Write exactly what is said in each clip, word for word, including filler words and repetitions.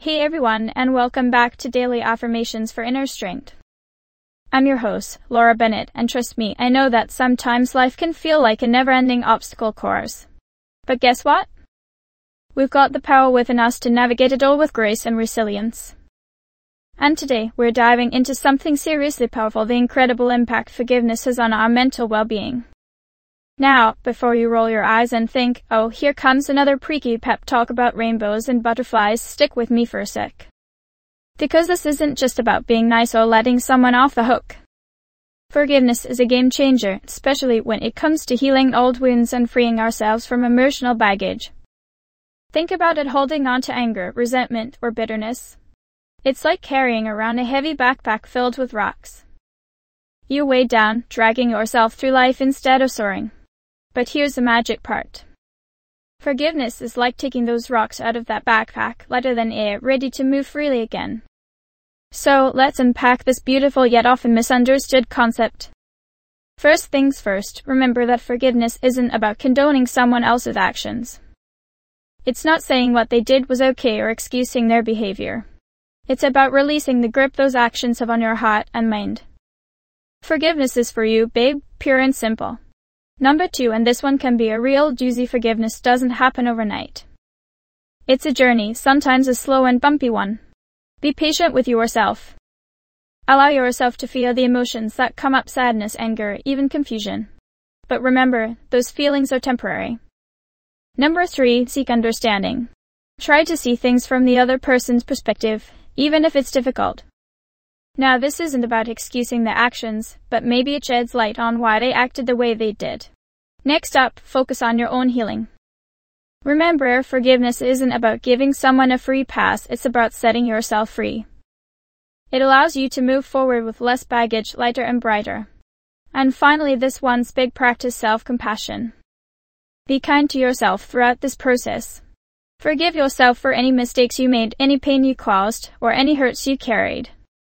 Hey everyone, and welcome back to Daily Affirmations for Inner Strength. I'm your host, Laura Bennett, and trust me, I know that sometimes life can feel like a never-ending obstacle course. But guess what? We've got the power within us to navigate it all with grace and resilience. And today, we're diving into something seriously powerful, the incredible impact forgiveness has on our mental well-being. Now, before you roll your eyes and think, oh, here comes another preaky pep talk about rainbows and butterflies, stick with me for a sec. Because this isn't just about being nice or letting someone off the hook. Forgiveness is a game changer, especially when it comes to healing old wounds and freeing ourselves from emotional baggage. Think about it: holding on to anger, resentment, or bitterness. It's like carrying around a heavy backpack filled with rocks. You weigh down, dragging yourself through life instead of soaring. But here's the magic part. Forgiveness is like taking those rocks out of that backpack, lighter than air, ready to move freely again. So, let's unpack this beautiful yet often misunderstood concept. First things first, remember that forgiveness isn't about condoning someone else's actions. It's not saying what they did was okay or excusing their behavior. It's about releasing the grip those actions have on your heart and mind. Forgiveness is for you, babe, pure and simple. Number two, and this one can be a real doozy: forgiveness doesn't happen overnight. It's a journey, sometimes a slow and bumpy one. Be patient with yourself. Allow yourself to feel the emotions that come up: sadness, anger, even confusion. But remember, those feelings are temporary. Number three, seek understanding. Try to see things from the other person's perspective, even if it's difficult. Now, this isn't about excusing their actions, but maybe it sheds light on why they acted the way they did. Next up, focus on your own healing. Remember, forgiveness isn't about giving someone a free pass, it's about setting yourself free. It allows you to move forward with less baggage, lighter and brighter. And finally, this one's big: practice self-compassion. Be kind to yourself throughout this process. Forgive yourself for any mistakes you made, any pain you caused, or any hurts you carried.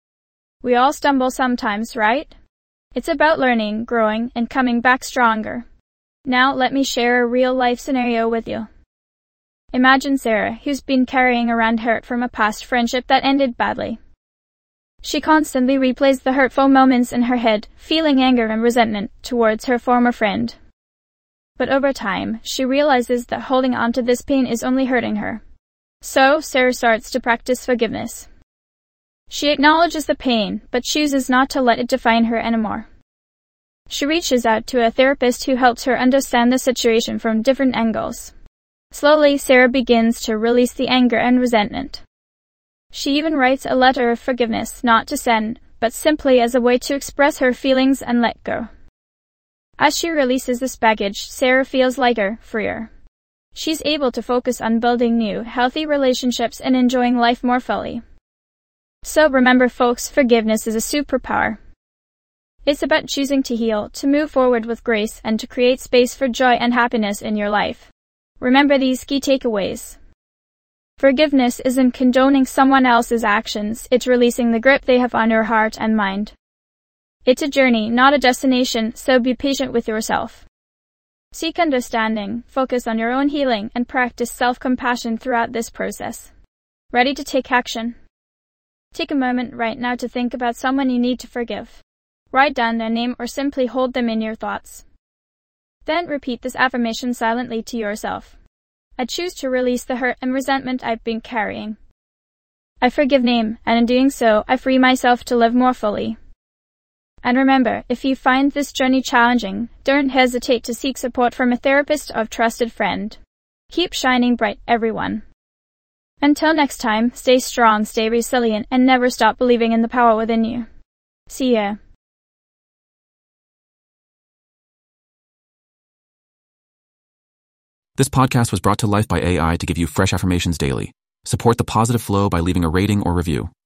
We all stumble sometimes, right? It's about learning, growing, and coming back stronger. Now, let me share a real-life scenario with you. Imagine Sarah, who's been carrying around hurt from a past friendship that ended badly. She constantly replays the hurtful moments in her head, feeling anger and resentment towards her former friend. But over time, she realizes that holding on to this pain is only hurting her. So, Sarah starts to practice forgiveness. She acknowledges the pain, but chooses not to let it define her anymore. She reaches out to a therapist who helps her understand the situation from different angles. Slowly, Sarah begins to release the anger and resentment. She even writes a letter of forgiveness, not to send, but simply as a way to express her feelings and let go. As she releases this baggage, Sarah feels lighter, freer. She's able to focus on building new, healthy relationships and enjoying life more fully. So remember, folks, forgiveness is a superpower. It's about choosing to heal, to move forward with grace, and to create space for joy and happiness in your life. Remember these key takeaways. Forgiveness isn't condoning someone else's actions, it's releasing the grip they have on your heart and mind. It's a journey, not a destination, so be patient with yourself. Seek understanding, focus on your own healing, and practice self-compassion throughout this process. Ready to take action? Take a moment right now to think about someone you need to forgive. Write down their name or simply hold them in your thoughts. Then repeat this affirmation silently to yourself. I choose to release the hurt and resentment I've been carrying. I forgive them, and in doing so, I free myself to live more fully. And remember, if you find this journey challenging, don't hesitate to seek support from a therapist or trusted friend. Keep shining bright, everyone. Until next time, stay strong, stay resilient, and never stop believing in the power within you. See ya. This podcast was brought to life by A I to give you fresh affirmations daily. Support the positive flow by leaving a rating or review.